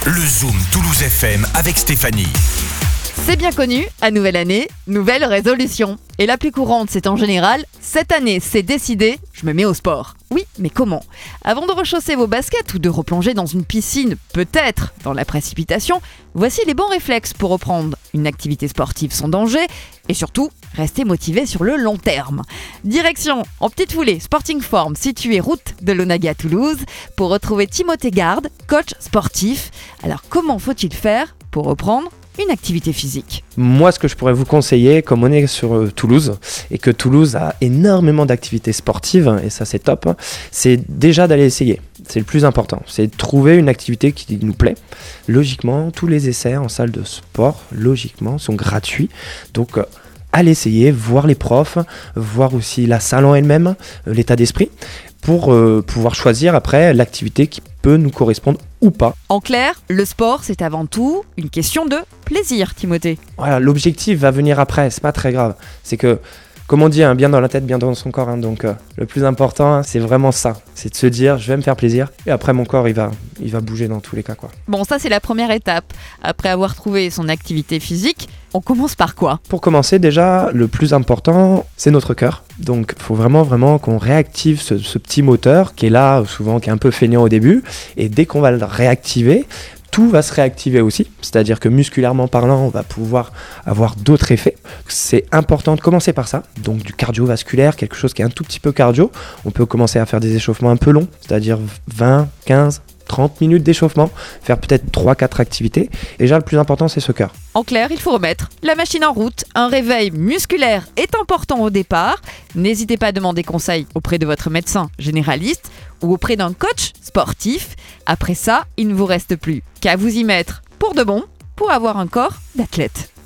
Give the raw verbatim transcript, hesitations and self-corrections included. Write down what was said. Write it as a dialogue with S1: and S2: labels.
S1: Le Zoom Toulouse F M avec Stéphanie.
S2: C'est bien connu, à nouvelle année, nouvelle résolution. Et la plus courante, c'est en général, cette année, c'est décidé, je me mets au sport. Oui, mais comment ? Avant de rechausser vos baskets ou de replonger dans une piscine, peut-être dans la précipitation, voici les bons réflexes pour reprendre une activité sportive sans danger et surtout, rester motivé sur le long terme. Direction, en petite foulée, Sporting Form, situé route de l'Onaga à Toulouse, pour retrouver Timothée Garde, coach sportif. Alors comment faut-il faire pour reprendre une activité physique?
S3: Moi, ce que je pourrais vous conseiller, comme on est sur euh, Toulouse, et que Toulouse a énormément d'activités sportives, et ça c'est top, hein, c'est déjà d'aller essayer. C'est le plus important. C'est de trouver une activité qui nous plaît. Logiquement, tous les essais en salle de sport, logiquement, sont gratuits. Donc, euh, allez essayer, voir les profs, voir aussi la salle en elle-même, euh, l'état d'esprit, pour euh, pouvoir choisir après l'activité qui peut nous correspondre ou pas.
S2: En clair, le sport, c'est avant tout une question de plaisir, Timothée.
S3: Voilà, l'objectif va venir après, c'est pas très grave. C'est que, comme on dit, hein, bien dans la tête, bien dans son corps. Hein, donc, euh, le plus important, hein, c'est vraiment ça. C'est de se dire, je vais me faire plaisir. Et après, mon corps, il va, il va bouger dans tous les cas, quoi.
S2: Bon, ça, c'est la première étape. Après avoir trouvé son activité physique, on commence par quoi ?
S3: Pour commencer, déjà, le plus important, c'est notre cœur. Donc, il faut vraiment, vraiment qu'on réactive ce, ce petit moteur qui est là, souvent, qui est un peu feignant au début. Et dès qu'on va le réactiver, tout va se réactiver aussi, c'est-à-dire que musculairement parlant, on va pouvoir avoir d'autres effets. C'est important de commencer par ça, donc du cardiovasculaire, quelque chose qui est un tout petit peu cardio. On peut commencer à faire des échauffements un peu longs, c'est-à-dire vingt, quinze, trente minutes d'échauffement, faire peut-être trois quatre activités. Et déjà, le plus important, c'est ce cœur.
S2: En clair, il faut remettre la machine en route. Un réveil musculaire est important au départ. N'hésitez pas à demander conseil auprès de votre médecin généraliste ou auprès d'un coach sportif. Après ça, il ne vous reste plus qu'à vous y mettre pour de bon, pour avoir un corps d'athlète.